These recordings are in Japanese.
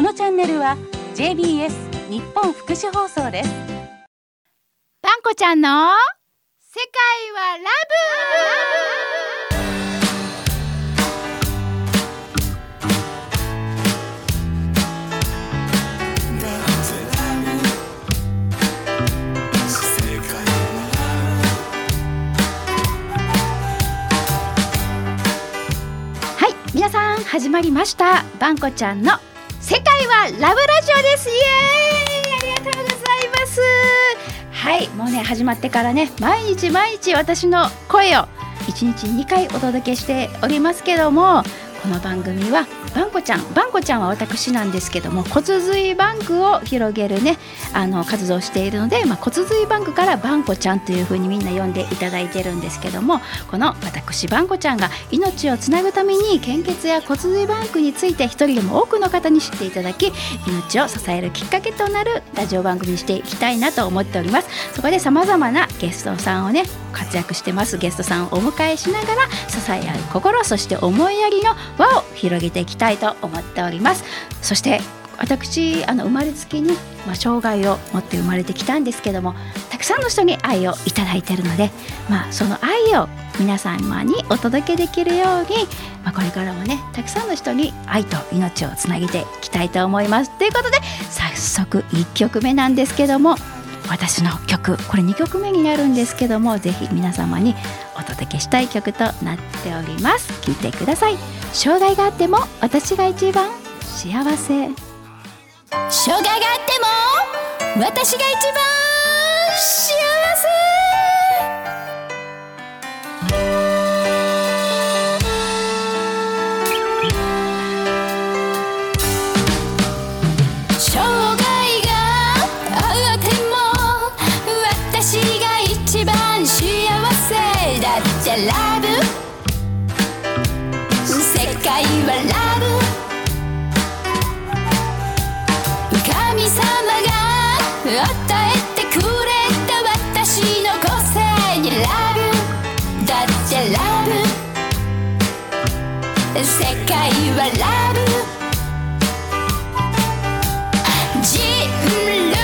のチャンネルは JBS 日本福祉放送です。 パンコちゃんの世界はラブ。はい、皆さん始まりました。パンコちゃんの世界はラブラジオです。イエーイ、ありがとうございます。はい、もうね始まってからね毎日私の声を1日2回お届けしておりますけども、この番組はバンコちゃんは私なんですけども、骨髄バンクを広げるね活動をしているので、骨髄バンクからバンコちゃんというふうにみんな呼んでいただいてるんですけども、この私バンコちゃんが命をつなぐために献血や骨髄バンクについて一人でも多くの方に知っていただき、命を支えるきっかけとなるラジオ番組にしていきたいなと思っております。そこでさまざまなゲストさんをね活躍してますゲストさんをお迎えしながら支え合う心、そして思いやりの輪を広げていきたいと思っております。そして私生まれつきに、障害を持って生まれてきたんですけども、たくさんの人に愛をいただいているので、その愛を皆様にお届けできるように、これからもねたくさんの人に愛と命をつなげていきたいと思います。ということで早速1曲目なんですけども、私の曲、これ2曲目になるんですけども、ぜひ皆様にお届けしたい曲となっております。聴いてください。障害があっても私が一番幸せ。障害があっても私が一番幸せ。ラブ、世界はラブ、神様が与えてくれた私の個性にラブ、だってラブ、世界はラブ、人類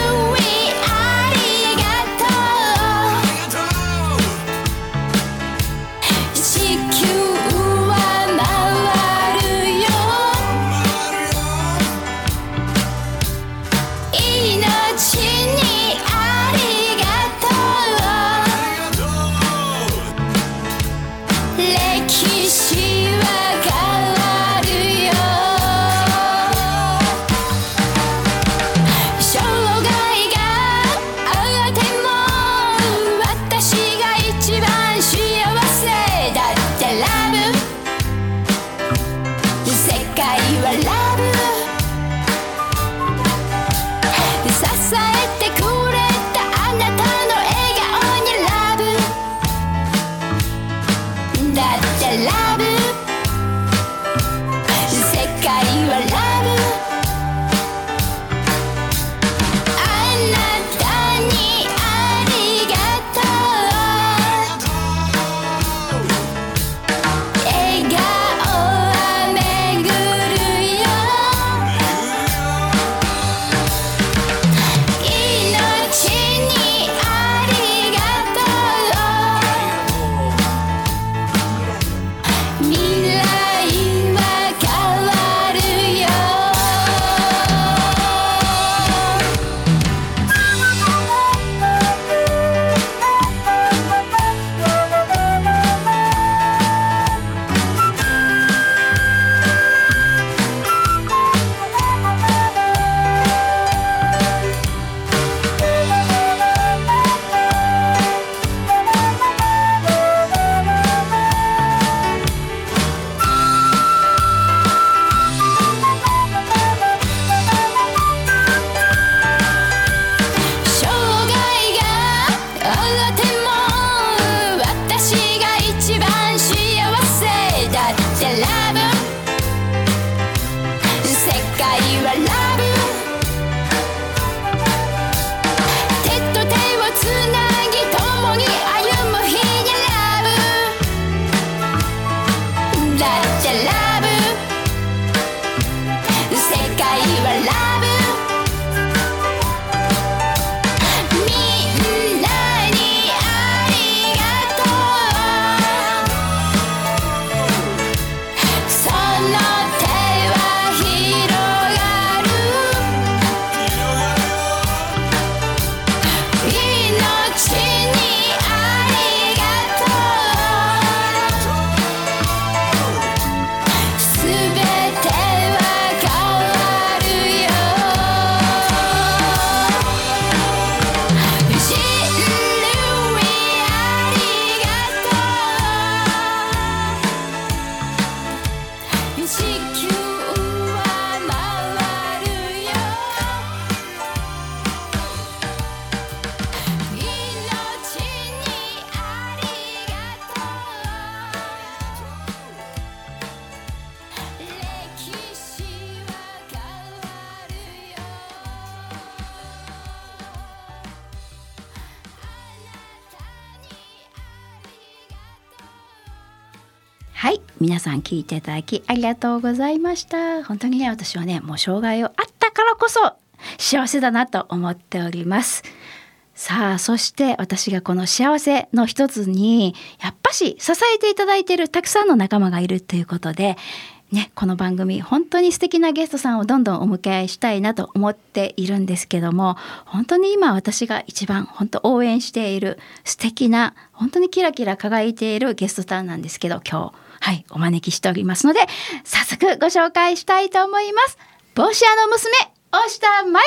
世界はラ地球は回るよ命にありがとう歴史は変わるよはい、皆さん聞いていただきありがとうございました。本当にね、私はね、もう障害をあったからこそ幸せだなと思っております。さあ、そして私がこの幸せの一つにやっぱし支えていただいているたくさんの仲間がいるということでね、この番組本当に素敵なゲストさんをどんどんお迎えしたいなと思っているんですけども、本当に今私が一番本当応援している素敵な本当にキラキラ輝いているゲストさんなんですけど、今日はいお招きしておりますので早速ご紹介したいと思います。帽子屋の娘大下麻由子ちゃんです。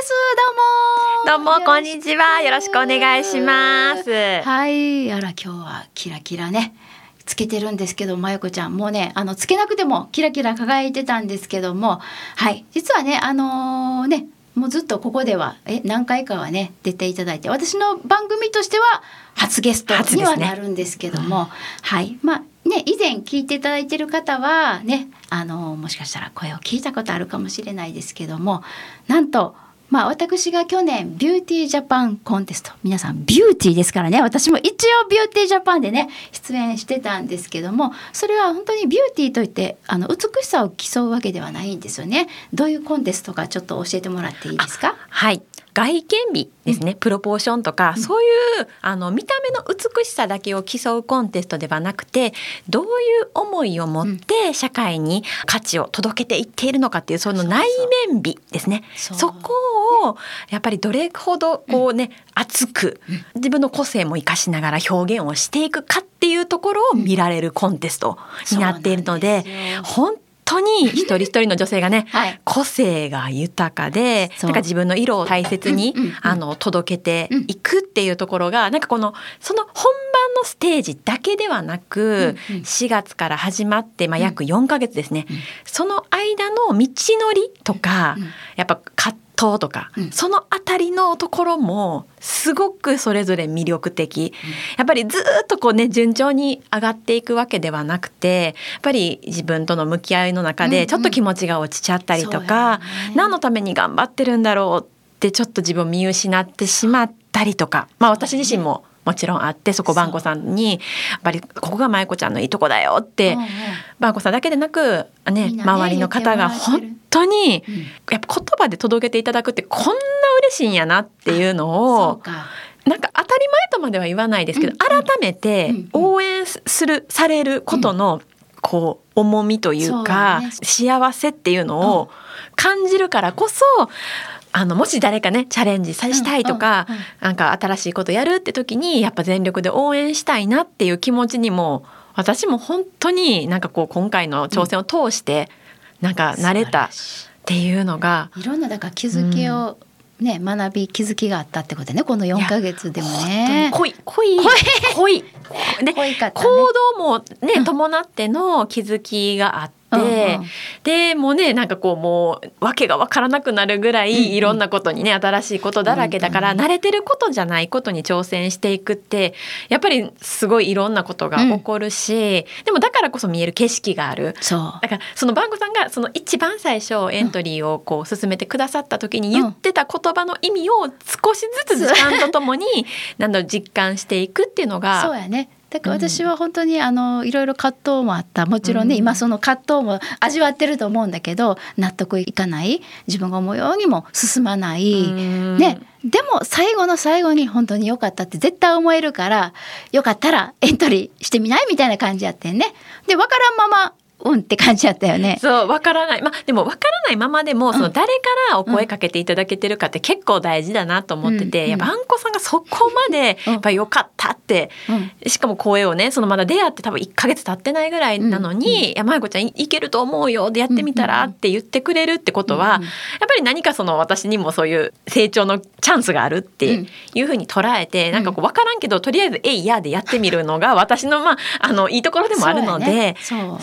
どうもこんにちは。よろしくお願いします。 はい、あら今日はキラキラねつけてるんですけど、麻由子ちゃんもうねつけなくてもキラキラ輝いてたんですけども、はい実はねねもうずっとここでは何回かはね出ていただいて、私の番組としては初ゲストにはなるんですけども、はいまあね以前聞いていただいている方はねもしかしたら声を聞いたことあるかもしれないですけども、なんと私が去年ビューティージャパンコンテスト、皆さんビューティーですからね、私も一応ビューティージャパンでね出演してたんですけども、それは本当にビューティーといって美しさを競うわけではないんですよね。どういうコンテストかちょっと教えてもらっていいですか？ はい、外見美ですね、プロポーションとか、そういう見た目の美しさだけを競うコンテストではなくて、どういう思いを持って社会に価値を届けていっているのかっていうその内面美ですね。そこをやっぱりどれほどこうね、熱く自分の個性も生かしながら表現をしていくかっていうところを見られるコンテストになっているので、本当に一人一人の女性がね、はい、個性が豊かで、なんか自分の色を大切に、届けていくっていうところが、なんかその本番のステージだけではなく、4月から始まって、約4ヶ月ですね、その間の道のりとか、やっぱ葛藤とか、そのあたりのところもすごくそれぞれ魅力的、やっぱりずっとこうね順調に上がっていくわけではなくて、やっぱり自分との向き合いの中でちょっと気持ちが落ちちゃったりとか、何のために頑張ってるんだろうってちょっと自分を見失ってしまったりとか、私自身ももちろんあって、そこバンコさんにやっぱりここが麻由子ちゃんのいいとこだよって、バンコさんだけでなくね、周りの方が本当にやっぱ言葉で届けていただくってこんな嬉しいんやなっていうのを、なんか当たり前とまでは言わないですけど、改めて応援されることのこう重みというか、幸せっていうのを感じるからこそ、もし誰かねチャレンジしたいとか、なんか新しいことやるって時にやっぱ全力で応援したいなっていう気持ちにも、私も本当になんかこう今回の挑戦を通してなんか慣れたっていうのが、 いろんなだから気づきをね、学び気づきがあったってことね、この4ヶ月でもね。 濃いで、行動もね、伴っての気づきがあって、でもうね、なんかこうもう訳が分からなくなるぐらいいろんなことにね、新しいことだらけだから、慣れてることじゃないことに挑戦していくってやっぱりすごいいろんなことが起こるし、でもだからこそ見える景色がある。だからそのバンコさんがその一番最初エントリーをこう進めてくださった時に言ってた言葉の意味を少しずつ時間とともに実感していくっていうのが、 そうやね。だから私は本当にいろいろ葛藤もあった。もちろんね、今その葛藤も味わってると思うんだけど、納得いかない、自分が思うようにも進まない、ね、でも最後の最後に本当に良かったって絶対思えるから、よかったらエントリーしてみないみたいな感じやってんね。で分からんままって感じだったよね。 そう分からない、でも分からないままでも、その誰からお声かけていただけてるかって結構大事だなと思ってて、バンコさんがそこまでやっぱ良かったって、しかも声をね、そのまだ出会って多分1ヶ月経ってないぐらいなのに、麻由子ちゃんいけると思うよでやってみたらって言ってくれるってことは、やっぱり何かその私にもそういう成長のチャンスがあるっていうふうに捉えて、なんかこう分からんけどとりあえずやでやってみるのが私のいいところでもあるので、それは本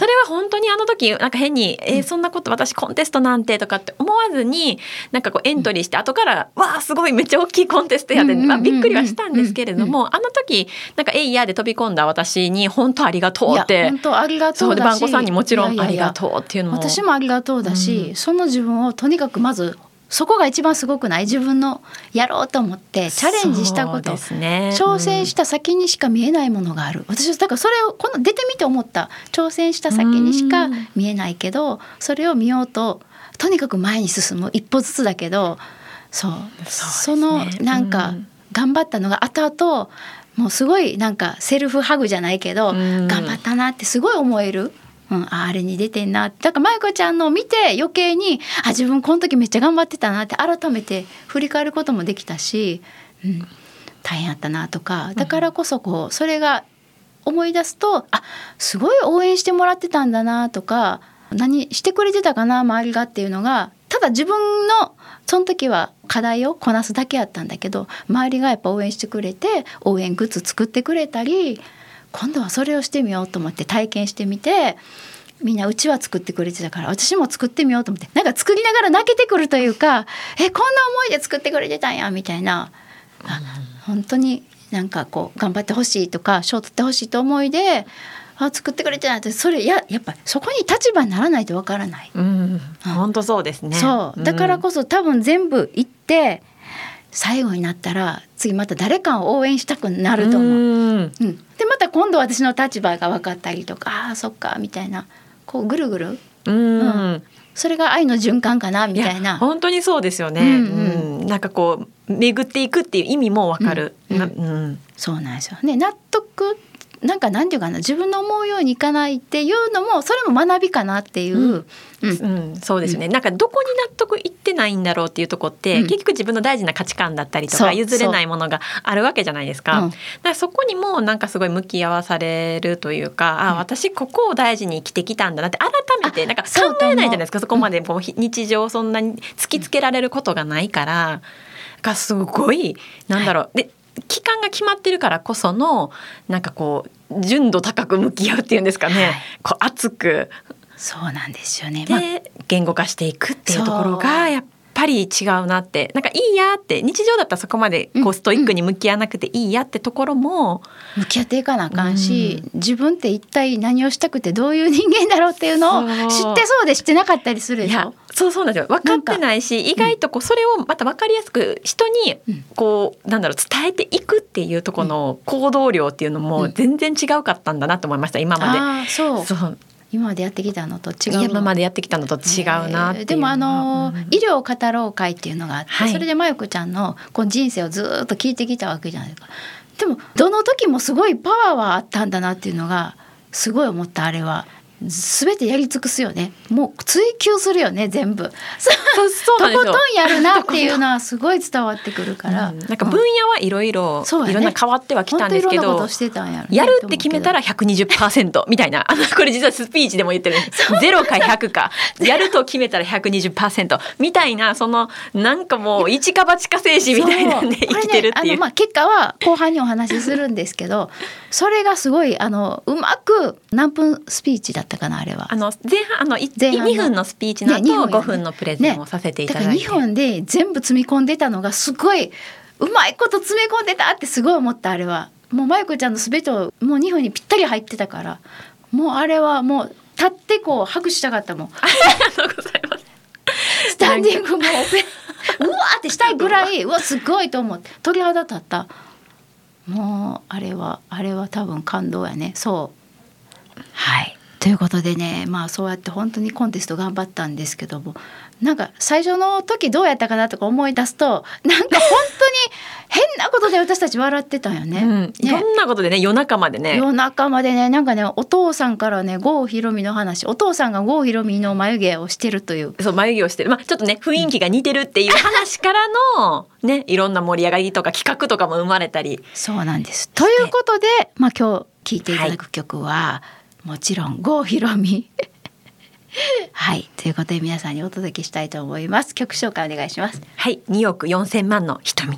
本当にあの時なんか変に、そんなこと私コンテストなんてとかって思わずになんかこうエントリーして、後からわあすごいめっちゃ大きいコンテストやで、まあ、びっくりはしたんですけれども、あの時なんかエイヤーで飛び込んだ私に本当ありがとうって、 本当ありがとうだし、 そうで番子さんにもちろんありがとうっていうのも、 私もありがとうだし、その自分をとにかくまずそこが一番すごくない？自分のやろうと思ってチャレンジしたこと、挑戦した先にしか見えないものがある。私だからそれをこの出てみて思った。挑戦した先にしか見えないけど、それを見ようととにかく前に進む、一歩ずつだけど、そのなんか頑張ったのが後々もうすごいなんかセルフハグじゃないけど、頑張ったなってすごい思える。あれに出てんな。だからまゆこちゃんのを見て余計に自分この時めっちゃ頑張ってたなって改めて振り返ることもできたし、大変やったなとか、だからこそこうそれが思い出すと、すごい応援してもらってたんだなとか、何してくれてたかな周りがっていうのが、ただ自分のその時は課題をこなすだけやったんだけど、周りがやっぱ応援してくれて応援グッズ作ってくれたり、今度はそれをしてみようと思って体験してみて、みんなうちは作ってくれてたから私も作ってみようと思って、なんか作りながら泣けてくるというか、こんな思いで作ってくれてたんやみたいな、本当になんかこう頑張ってほしいとか賞取ってほしいと思いで作ってくれてたって、それやっぱそこに立場にならないとわからない。 本当そうですね。 そうだからこそ多分全部行って最後になったら次また誰かを応援したくなると思う。でまた今度私の立場が分かったりとか、そっかみたいな、こうぐるぐる、それが愛の循環かなみたいな。 本当にそうですよね。なんかこう巡っていくっていう意味も分かる。 そうなんですよね。納得なんかなんていうかな、自分の思うようにいかないっていうのもそれも学びかなっていう、 そうですよね。なんかどこに納得いってないんだろうっていうとこって、結局自分の大事な価値観だったりとか譲れないものがあるわけじゃないですか。だからそこにもなんかすごい向き合わされるというか、私ここを大事に生きてきたんだなって改めてなんか考えないじゃないですか。そこまでこう日常そんなに突きつけられることがないからがすごいなんだろう、で期間が決まってるからこそのなんかこう純度高く向き合うっていうんですかね、こう熱く、 そうなんですよね。 で言語化していくっていうところがやっぱり違うなって、なんかいいやって、日常だったらそこまでこうストイックに向き合わなくていいやってところも向き合っていかなあかんし、自分って一体何をしたくてどういう人間だろうっていうのを知ってそうで知ってなかったりするでしょ。 そうなんですよ。分かってないし、意外とこうそれをまた分かりやすく人にこうなんだろう伝えていくっていうところの行動量っていうのも全然違うかったんだなと思いました、今まで。そう今までやってきたのと違う。 今までやってきたのと違うなっていう。 でも医療語ろう会っていうのがあって、それでまゆこちゃんのこう人生をずっと聞いてきたわけじゃないですか。でもどの時もすごいパワーはあったんだなっていうのがすごい思った。あれは全てやり尽くすよね。もう追求するよね全部。 そうなんですよ。 とことんやるなっていうのはすごい伝わってくるから、 なんか分野はいろいろいろんな変わってはきたんですけど、やるって決めたら 120% みたいなこれ実はスピーチでも言ってる0か100かやると決めたら 120% みたいな、そのなんかもう一か八か精神みたいなんで生きてるっていう、 結果は後半にお話しするんですけどそれがすごいうまく何分スピーチだったかな、あれは前半2分のスピーチの後5分のプレゼンをさせていただいて、 だから2分で全部積み込んでたのがすごいうまいこと詰め込んでたってすごい思った。あれはもうまゆこちゃんの全てをもう2分にぴったり入ってたから、もうあれはもう立ってこう拍手したかったもん。 ありがとうございます。 スタンディングもうわーってしたいぐらいすごいと思って鳥肌立った。もうあれは多分感動やね。そうはいということでね、そうやって本当にコンテスト頑張ったんですけども、なんか最初の時どうやったかなとか思い出すとなんか本当に変なことで私たち笑ってたんよね。 いろんなことでね、夜中までねなんかね、お父さんからね郷ひろみの話、お父さんが郷ひろみの眉毛をしてるという、 そう眉毛をしてる、ちょっとね雰囲気が似てるっていう話からのねいろんな盛り上がりとか企画とかも生まれたり。 そうなんです。ということで、今日聴いていただく曲は、もちろん郷ひろみはいということで皆さんにお届けしたいと思います。曲紹介お願いします。 はい、2億4000万の瞳。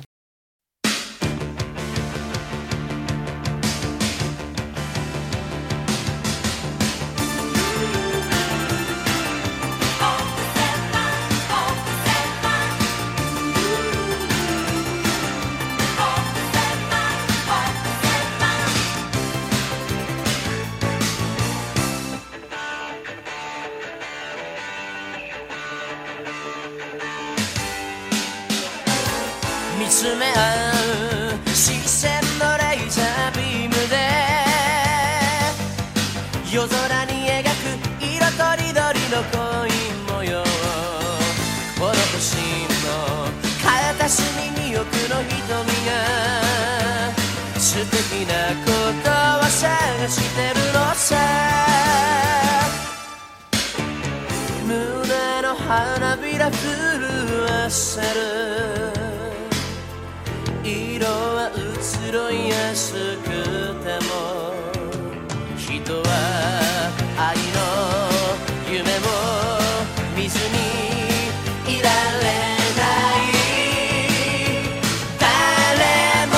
見つめ合う視線のレーザービームで夜空に描く色とりどりの恋模様、この星の片隅に奥の瞳が素敵なことを探してるのさ。胸の花びら震わせる、色は移ろいやすくても人は愛の夢も見ずにいられない。誰も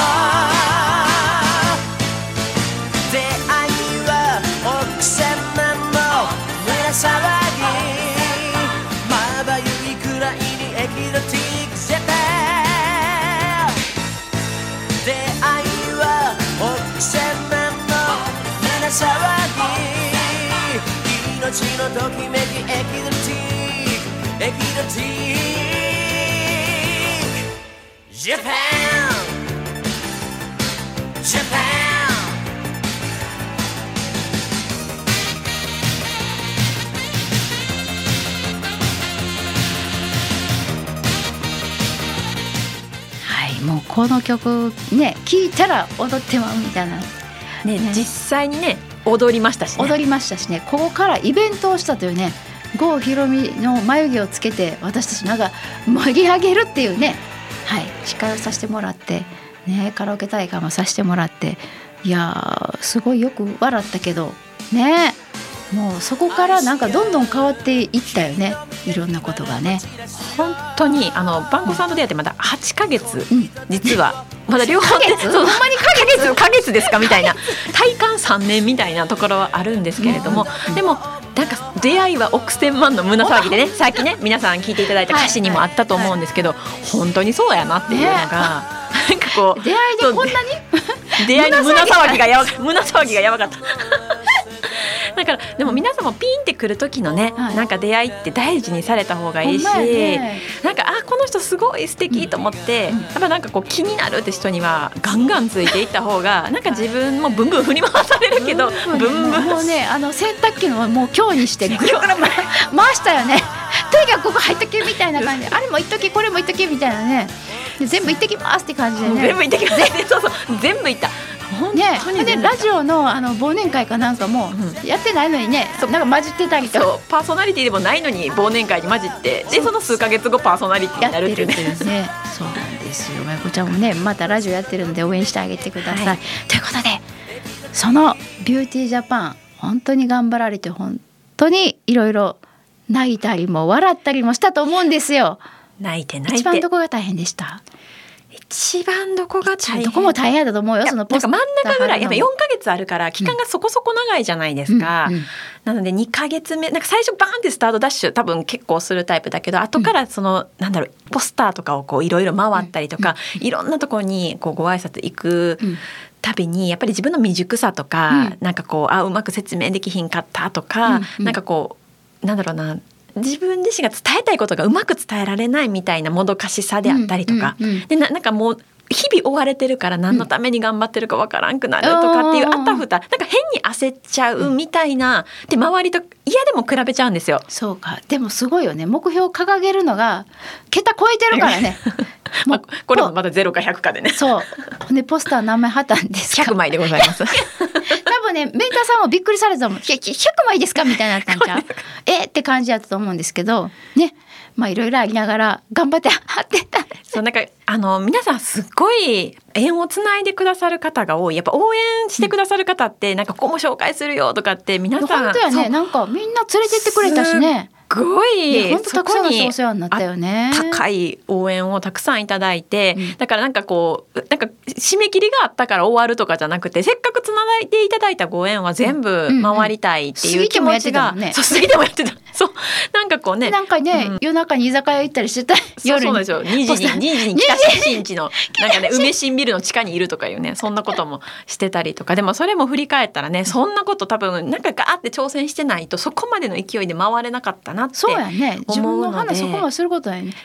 出会いは億千万の胸騒ぎ、まばゆいくらいにエキゾチックしてて、出会いは億千万の胸騒ぎ、命のときめきエキゾチックエキゾチック、ジャパンジャパン。 もうこの曲ね聴いたら踊ってまうみたいな、 ね、実際にね踊りましたしね。 踊りましたしね。ここからイベントをしたというね、郷ひろみの眉毛をつけて私たちなんか盛り上げるっていうね、はい、司会をさせてもらってね、カラオケ大会もさせてもらって、いやすごいよく笑ったけどね、もうそこからなんかどんどん変わっていったよね、いろんなことがね。 本当にバンコさんと出会ってまだ8ヶ月、 うん実はまだ両方でほんまにヶ月ですかみたいな体感3年みたいなところはあるんですけれども、でもなんか出会いは億千万の胸騒ぎでね、さっきね皆さん聞いていただいた歌詞にもあったと思うんですけど、本当にそうやなっていうのが、なんかこう出会いでこんなに出会いの胸騒ぎがやばかっただからでも皆さんもピンってくる時のね、 はい、 なんか出会いって大事にされた方がいいし、 ね、 なんかこの人すごい素敵と思って、やっぱなんかこう気になるって人にはガンガンついていった方がなんか自分もブンブン振り回されるけど、ブンブンもうね洗濯機のもう今日にしてぐるぐる回したよね。とにかくここ入っとけみたいな感じで、あれも言っとけこれも言っとけみたいなね、で全部言ってきますって感じでね、 全部言ってきますそうそう全部言ったね、でラジオの忘年会かなんかもやってないのにね、なんか混じってたりと、 そうパーソナリティでもないのに忘年会に混じって、でその数ヶ月後パーソナリティになるっていうね。 そうなんですよ。まゆこちゃんもねまたラジオやってるんで応援してあげてください、はい、ということでそのビューティージャパン本当に頑張られて、本当にいろいろ泣いたりも笑ったりもしたと思うんですよ。 泣いて一番どこが大変でした？ 一番どこが大変？ どこも大変だと思うよ。そのポスターなんか真ん中ぐらいやっぱ4ヶ月あるから期間がそこそこ長いじゃないですか、なので2ヶ月目なんか最初バーンってスタートダッシュ多分結構するタイプだけど、後からそのなんだろうポスターとかをこういろいろ回ったりとか、いろんなところにこうご挨拶行くたびにやっぱり自分の未熟さとか、なんかこううまく説明できひんかったとか、なんかこうなんだろうな、自分自身が伝えたいことがうまく伝えられないみたいなもどかしさであったりとか、でなんかもう日々追われてるから何のために頑張ってるかわからんくなるとかっていうあたふた、なんか変に焦っちゃうみたいな、で周りと嫌でも比べちゃうんですよ。 そうか、でもすごいよね、目標を掲げるのが桁超えてるからねもうこれもまだ0か100かでね。 そうでポスター何枚貼ったんですか？ 100枚でございます多分ねメンターさんもびっくりされたと思う。100枚ですかみたいになったんちゃうって感じだったと思うんですけどね、まあいろいろありながら頑張って貼ってた。 そうなんか皆さんすっごい縁をつないでくださる方が多い。やっぱ応援してくださる方ってなんかここも紹介するよとかって皆さん本当やね、なんかみんな連れてってくれたしね。 すごい本当たくさんのお世話になったよね。 高い応援をたくさんいただいて、だからなんかこうなんか締め切りがあったから終わるとかじゃなくて、せっかくつないでいただいたご縁は全部回りたいっていう気持ちが、そう過ぎてもやってた。そうなんかこうね、 なんかね、夜中に居酒屋行ったりしてた。夜にそうなんですよ。2時に北新地のなんかね梅新ビルの地下にいるとかいうね、そんなこともしてたりとか。でもそれも振り返ったらね、そんなこと多分なんかガーって挑戦してないとそこまでの勢いで回れなかったなってそうやね、自分思うので。 の話そこまですることないね。やっぱコン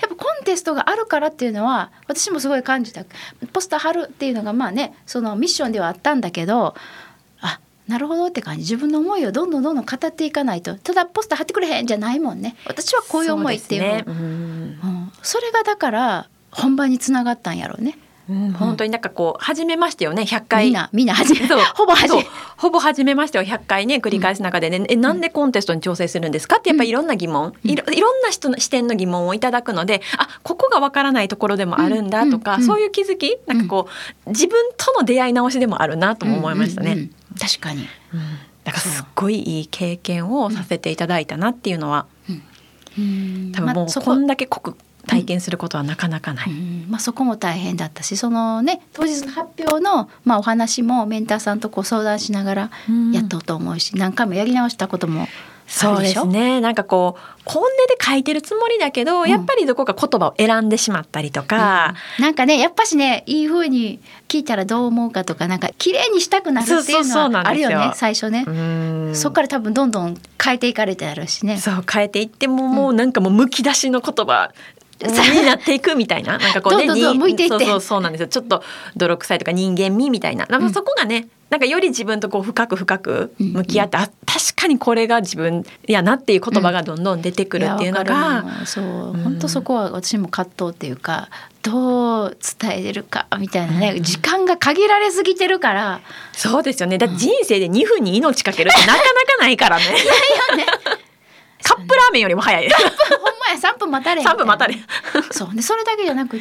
ンテストがあるからっていうのは私もすごい感じた。ポスター貼るっていうのがまあねそのミッションではあったんだけど、あ、なるほどって感じ。自分の思いをどんどん語っていかないと、ただポスター貼ってくれへんじゃないもんね。私はこういう思いっていうの、 そうですね、 それがだから本番につながったんやろうね。 本当になんかこう初めましてよね100回みんな初めそうほぼ初めほぼ初めましてを100回ね繰り返す中でね、なんでコンテストに挑戦するんですかってやっぱりいろんな疑問、いろんな人の視点の疑問をいただくので、あ、ここがわからないところでもあるんだとか、そういう気づきなんかこう自分との出会い直しでもあるなとも思いましたね。 確かに、 だからすっごいいい経験をさせていただいたなっていうのは、多分もうこんだけ濃く体験することはなかなかない。 そこも大変だったし、そのね当日の発表の、お話もメンターさんとこう相談しながらやっとうと思うし、何回もやり直したこともそうですね。なんかこう本音で書いてるつもりだけど、やっぱりどこか言葉を選んでしまったりとか、 なんかねやっぱしねいい風に聞いたらどう思うかとか、なんか綺麗にしたくなるっていうのはあるよね最初ね。そこから多分どんどん変えていかれてあるしね。 そう変えていってもうなんかもうむき出しの言葉になっていくみたいな、なんかこうねどんどん向いていって、 そうなんですよ。ちょっと泥臭いとか人間味みたいな、なんかそこがね、なんかより自分とこう深く向き合って、あ、確かにこれが自分やなっていう言葉がどんどん出てくるっていうのが、 そう本当そこは私も葛藤っていうか、どう伝えれるかみたいなね、時間が限られすぎてるから。 そうですよね。だって人生で2分に命かけるってなかなかないからね。カップラーメンよりも早い。 ほんまや3分待たれへん。 3分待たれ。 そうでそれだけじゃなくって、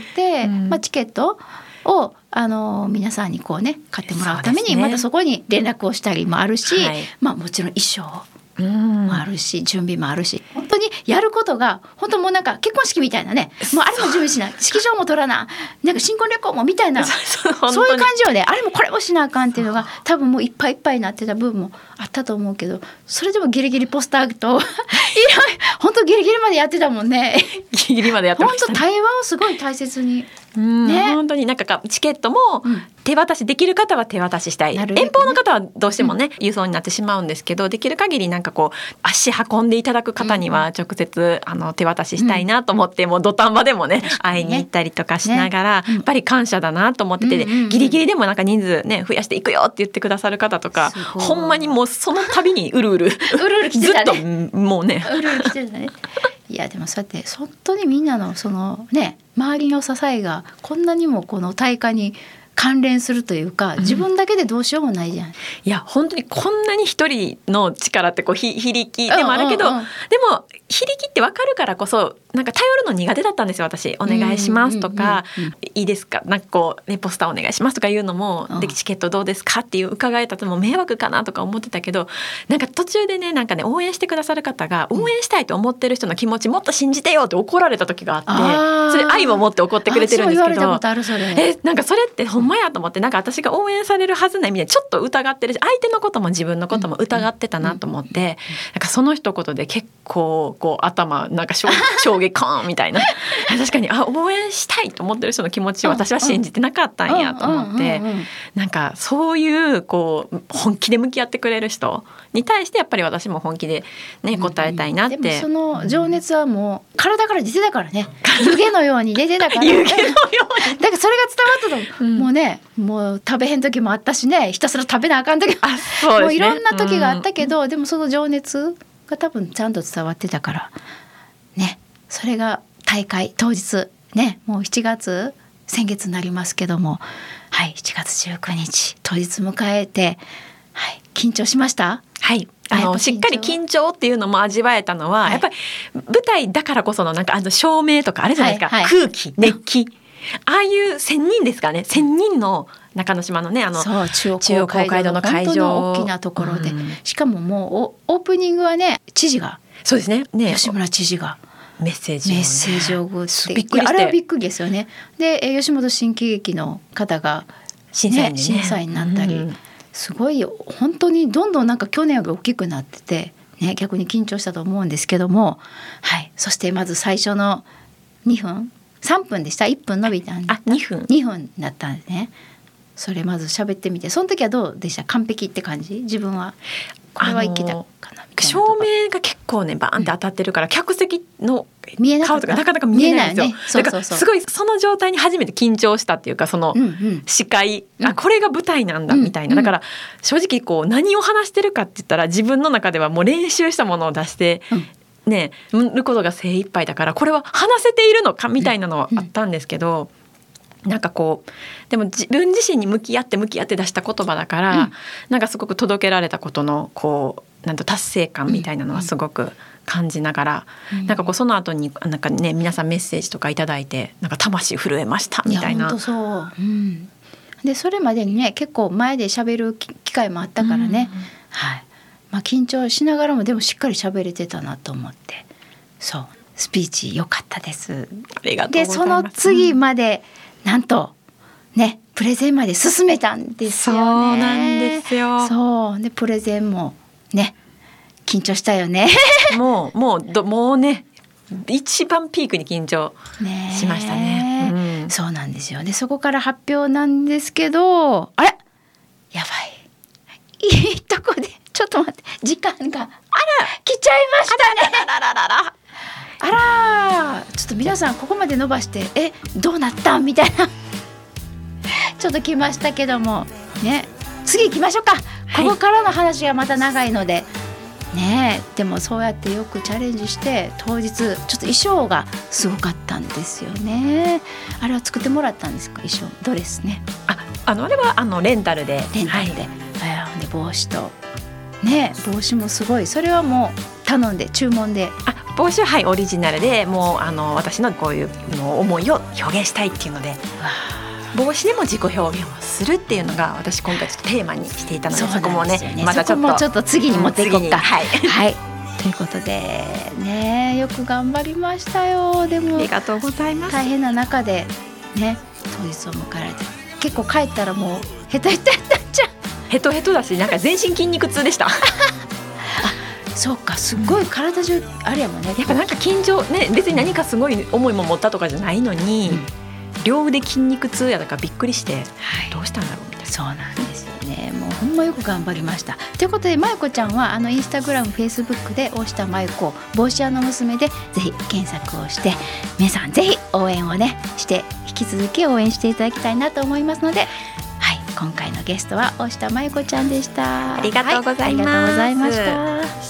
チケットを皆さんにこうね買ってもらうために、またそこに連絡をしたりもあるし、もちろん衣装もあるし、準備もあるし、本当にやることが本当もうなんか結婚式みたいなね、もうあれも準備しない、式場も取らな、なんか新婚旅行もみたいなそういう感じよね。あれもこれもしなあかんっていうのが多分もういっぱいいっぱいになってた部分もあったと思うけど、それでもギリギリポスターと本当ギリギリまでやってたもんね。 ギリギリまでやってましたね。 本当対話をすごい大切に本当になんかチケットも手渡しできる方は手渡ししたい、遠方の方はどうしてもね、郵送になってしまうんですけど、できる限りなんかこう足運んでいただく方には直接手渡ししたいなと思って、もう土壇場でもね会いに行ったりとかしながら、やっぱり感謝だなと思ってて、ギリギリでもなんか人数ね増やしていくよって言ってくださる方とか、ほんまにもうその度にうるうる来てたね。 ずっともうねうるうる来てたね。いやでもそうやって本当にみんなのそのね周りの支えがこんなにもこの大会に関連するというか、自分だけでどうしようもないじゃん。 いや本当にこんなに一人の力ってこう非力でもあるけど、でも非力って分かるからこそなんか頼るの苦手だったんですよ私。お願いしますとか、いいですか、なんかこう、ね、ポスターお願いしますとかいうのも、でチケットどうですかっていう伺えたとも迷惑かなとか思ってたけど、なんか途中でねなんかね応援してくださる方が、応援したいと思ってる人の気持ちもっと信じてよって怒られた時があって、それ愛を持って怒ってくれてるんですけど、なんかそれってほんまやと思って、なんか私が応援されるはずないみたいなちょっと疑ってるし、相手のことも自分のことも疑ってたなと思って、なんかその一言で結構こう頭なんか衝撃コーンみたいな確かに応援したいと思ってる人の気持ちを私は信じてなかったんやと思って、なんかそういうこう本気で向き合ってくれる人に対してやっぱり私も本気でね答えたいなって、 でもその情熱はもう体から出てたからね、湯気のように出てたから湯気のようにだからそれが伝わったと、もうねもう食べへん時もあったしね、ひたすら食べなあかん時も、 そうですね、 もういろんな時があったけど、でもその情熱が多分ちゃんと伝わってたからね、それが大会当日ね、もう7月先月になりますけども、はい、7月19日当日迎えて、はい、緊張しました？はい、 しっかり緊張っていうのも味わえたのは、やっぱり舞台だからこそのなんか照明とかあるじゃないですか、空気熱気、ああいう1000人ですかね、1000人の中之島のねそう中央公会堂の会場、本当の大きなところで、しかももうオープニングはね知事が、 そうですね、 吉村知事がメッセージを送って、あれはびっくりですよね。で吉本新喜劇の方が、審査員になったり、すごい本当にどんどんなんか去年より大きくなってて、ね、逆に緊張したと思うんですけども、はい、そしてまず最初の2分3分でした、1分伸びたんで、2分だったんですね。それまず喋ってみて、その時はどうでした？完璧って感じ？自分はこれはいけたかなみたいなとか。 照明が結構ねバーンって当たってるから、客席の見えなかった顔とかなかなか見えないんですよ。 見えないね。そうだからそうそうすごいその状態に初めて緊張したっていうか、そのうんうん視界、 うんこれが舞台なんだみたいな、 うんだから正直こう何を話してるかって言ったら、自分の中ではもう練習したものを出して、ねることが精一杯だから、これは話せているのかみたいなのはあったんですけど、なんかこうでも自分自身に向き合って出した言葉だから、なんかすごく届けられたことのこうなんと達成感みたいなのはすごく感じながら、なんかこうその後になんかね皆さんメッセージとかいただいて、なんか魂震えましたみたいな。 や本当そう、でそれまでにね結構前で喋る機会もあったからね、はい緊張しながらもでもしっかり喋れてたなと思って、そうスピーチ良かったです。 ありがとうでございます。 その次までなんとねプレゼンまで進めたんですよね。 そうなんですよ。 そうでプレゼンもね緊張したよね。 もうね一番ピークに緊張しましたね。 そうなんですよ。でそこから発表なんですけど、あれやばい、いいとこでちょっと待って、時間が来ちゃいましたね。あらちょっと皆さんここまで伸ばしてどうなったみたいなちょっと来ましたけどもね、次行きましょうか。ここからの話がまた長いのでね。でもそうやってよくチャレンジして当日ちょっと衣装がすごかったんですよね。あれは作ってもらったんですか？衣装ドレスね。 あれはレンタルで。 レンタルで、で帽子とね、帽子もすごい。それはもう頼んで注文で。 帽子はオリジナルで、もう私のこういうの思いを表現したいっていうので、帽子でも自己表現をするっていうのが私今回ちょっとテーマにしていたので、そこもねまたちょっと次に持っていこうか。 はいということでね、よく頑張りましたよ。でもありがとうございます。 大変な中でね当日を迎えられて、結構帰ったらもうヘトヘトやったんじゃん。 ヘトヘトだし、なんか全身筋肉痛でした。 そうか、すごい体中あれやもんね。 やっぱなんか緊張ね、別に何かすごい重いもん持ったとかじゃないのに、両腕筋肉痛やだからびっくりして、どうしたんだろうみたいな。 そうなんですよね。もうほんまよく頑張りました。ということでまゆこちゃんはインスタグラム、フェイスブックで大下まゆこ帽子屋の娘でぜひ検索をして、皆さんぜひ応援をねして引き続き応援していただきたいなと思いますので、今回のゲストは大下まゆこちゃんでした。 ありがとうございます。 ありがとうございました。